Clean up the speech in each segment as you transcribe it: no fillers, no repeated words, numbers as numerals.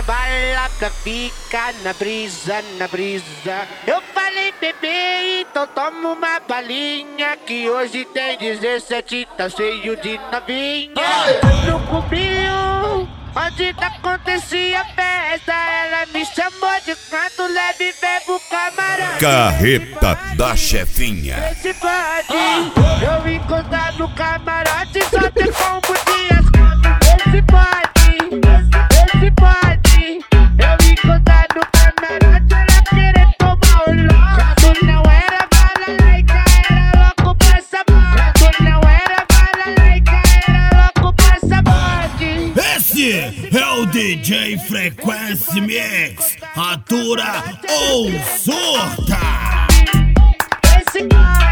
bala pra ficar na brisa, na brisa. Eu falei, bebê, então toma uma balinha, que hoje tem 17, tá cheio de novinha. No cubinho, onde acontecia a festa, ela me chamou de canto leve e bebo camarão. Carreta da chefinha. Esse pode, eu encostar no camarote, só ter combo de ascaldo. Esse pode, esse pode, eu encostar no camarote, ela querer tomar o lote. Tu não era bala laica, era louco pra sabor. Tu não era bala laica, era louco pra sabor. Esse é o DJ Frequency Mix, atura ou surta. Esse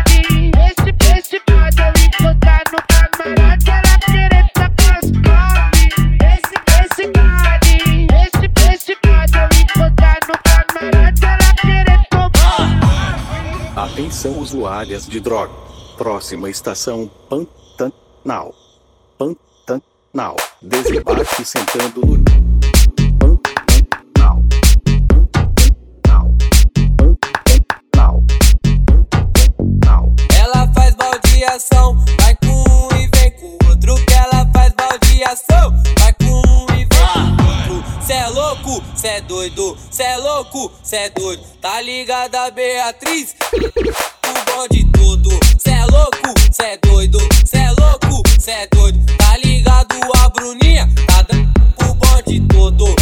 pode, eu encostar no camarote, ela querer tacar os come. Esse pode, eu encostar no camarote, ela querer tomar. Atenção usuárias de droga. Próxima estação Pantanal. Pantanal. Desembarque sentando no Pantanal. Pantanal. Pantanal. Ela faz baldeação, vai com um e vem com o outro. Que ela faz baldeação, vai com um e vem com o outro. Cê é louco, cê é doido, cê é louco, cê é doido. Tá ligada, Beatriz? O bonde todo. Cê é louco, cê é doido, cê é louco, cê é doido. Tá ligado, a Bruninha? Tá dando o bonde todo.